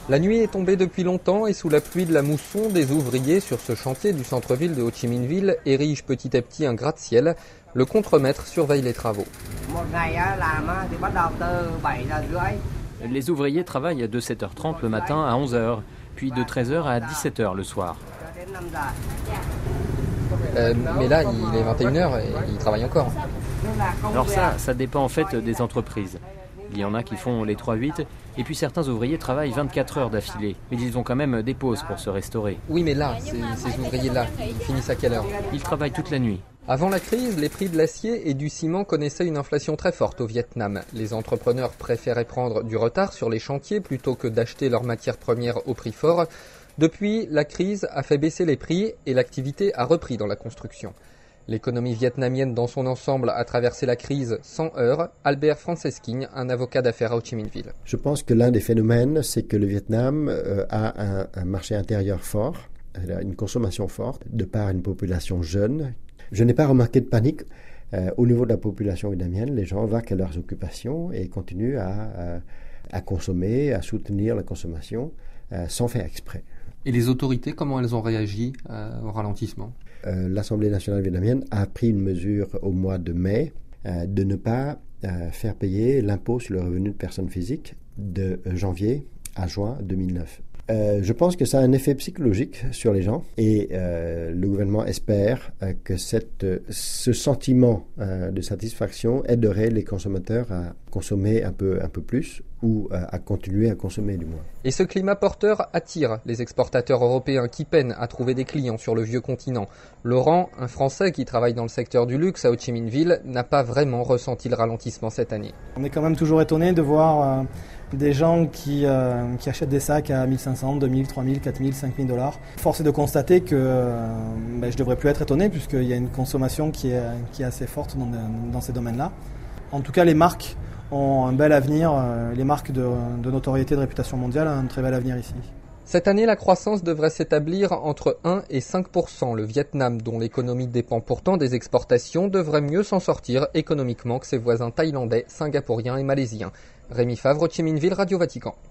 La nuit est tombée depuis longtemps et sous la pluie de la mousson, des ouvriers sur ce chantier du centre-ville de Ho Chi Minh Ville érigent petit à petit un gratte-ciel. Le contremaître surveille les travaux. Les ouvriers travaillent de 7h30 le matin à 11h, puis de 13h à 17h le soir. Mais là, il est 21h et il travaille encore. Alors ça dépend en fait des entreprises. Il y en a qui font les 3-8 et puis certains ouvriers travaillent 24 heures d'affilée. Mais ils ont quand même des pauses pour se restaurer. Oui, mais là, ces ouvriers-là, ils finissent à quelle heure? Ils travaillent toute la nuit. Avant la crise, les prix de l'acier et du ciment connaissaient une inflation très forte au Vietnam. Les entrepreneurs préféraient prendre du retard sur les chantiers plutôt que d'acheter leurs matières premières au prix fort. Depuis, la crise a fait baisser les prix et l'activité a repris dans la construction. L'économie vietnamienne dans son ensemble a traversé la crise sans heurts. Albert Francesking, un avocat d'affaires à Ho Chi Minh Ville. Je pense que l'un des phénomènes, c'est que le Vietnam a un marché intérieur fort, une consommation forte, de par une population jeune. Je n'ai pas remarqué de panique au niveau de la population vietnamienne. Les gens vaquent à leurs occupations et continuent à consommer, à soutenir la consommation sans faire exprès. Et les autorités, comment elles ont réagi au ralentissement? L'Assemblée nationale vietnamienne a pris une mesure au mois de mai de ne pas faire payer l'impôt sur le revenu de personnes physiques de janvier à juin 2009. Je pense que ça a un effet psychologique sur les gens et le gouvernement espère que ce sentiment de satisfaction aiderait les consommateurs à consommer un peu plus ou à continuer à consommer du moins. Et ce climat porteur attire les exportateurs européens qui peinent à trouver des clients sur le vieux continent. Laurent, un Français qui travaille dans le secteur du luxe à Ho Chi Minh Ville, n'a pas vraiment ressenti le ralentissement cette année. On est quand même toujours étonné de voir des gens qui achètent des sacs à 1500, 2000, 3000, 4000, 5000 $. Force est de constater que je ne devrais plus être étonné puisqu'il y a une consommation qui est assez forte dans ces domaines-là. En tout cas, les marques ont un bel avenir. Les marques de notoriété, de réputation mondiale ont un très bel avenir ici. Cette année, la croissance devrait s'établir entre 1 et 5%. Le Vietnam, dont l'économie dépend pourtant des exportations, devrait mieux s'en sortir économiquement que ses voisins thaïlandais, singapouriens et malaisiens. Rémi Favre, Ho Chi Minh Ville, Radio Vatican.